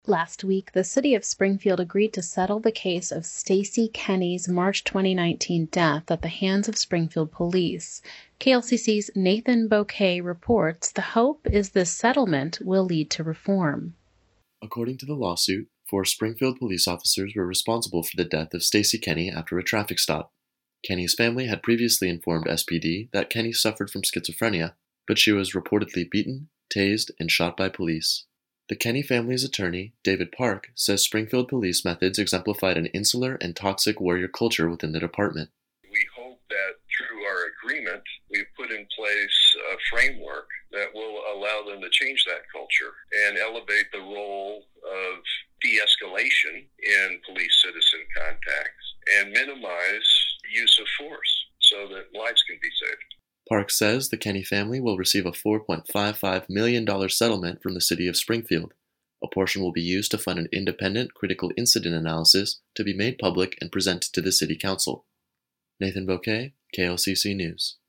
Last week, the city of Springfield agreed to settle the case of Stacey Kenny's March 2019 death at the hands of Springfield police. KLCC's Nathan Bouquet reports the hope is this settlement will lead to reform. According to the lawsuit, 4 Springfield police officers were responsible for the death of Stacey Kenny after a traffic stop. Kenny's family had previously informed SPD that Kenny suffered from schizophrenia, but she was reportedly beaten, tased, and shot by police. The Kenny family's attorney, David Park, says Springfield police methods exemplified an insular and toxic warrior culture within the department. We hope that through our agreement, we've put in place a framework that will allow them to change that culture and elevate the role of de-escalation in police-citizen contacts and minimize use of force so that lives can be saved. Park says the Kenny family will receive a $4.55 million settlement from the city of Springfield. A portion will be used to fund an independent critical incident analysis to be made public and presented to the city council. Nathan Bouquet, KLCC News.